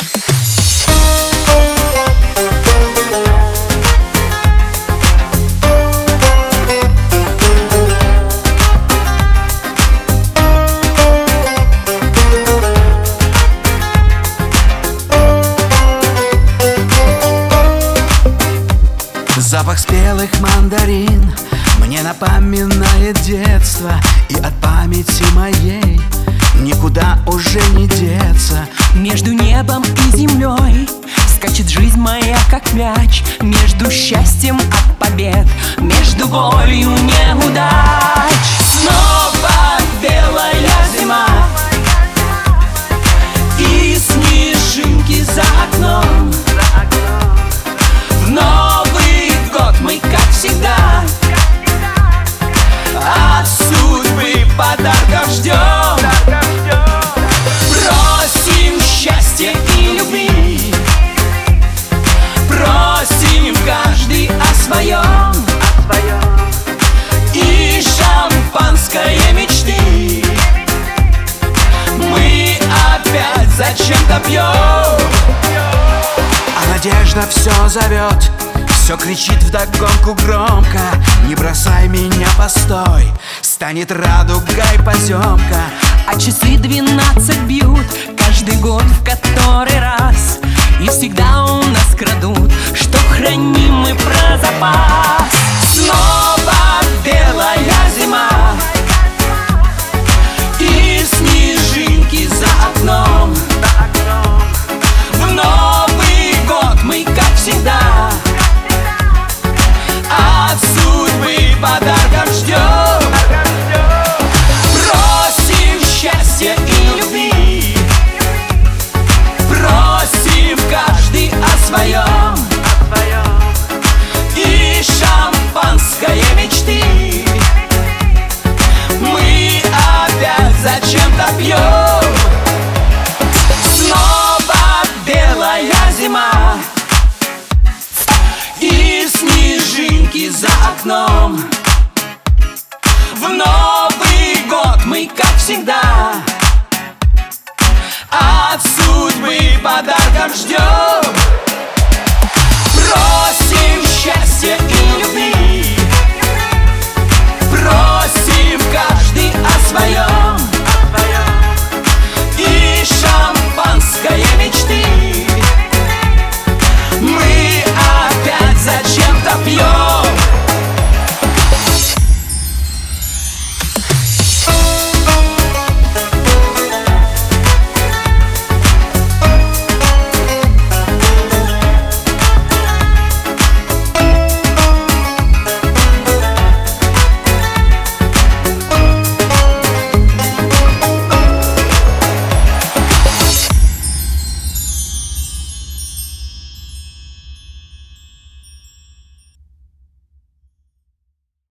Запах спелых мандарин мне напоминает детство, и от памяти моей никуда уже не деться. Между небом и землей скачет жизнь моя, как мяч, между счастьем от побед, между болью неудач. Снова белая зима, и снежинки за окном. В Новый год мы, как всегда, от судьбы подарков ждем. Просим счастья и любви, просим каждый о своем, и шампанское мечты мы опять зачем-то пьем. А надежда все зовет, все кричит вдогонку громко: не бросай меня, постой, станет радугой поземка. А часы 12 бьют каждый год в который раз, и всегда у нас крадут, что храним мы про запас. Снова белая зима, и снежинки за окном. В Новый год мы, как всегда, от судьбы подарков ждем. Просим счастья и любви, просим каждый о своем, и шампанское мечты мы опять зачем-то пьем. Снова белая зима, и снежинки за окном. В Новый год мы, как всегда, от судьбы подарков ждем.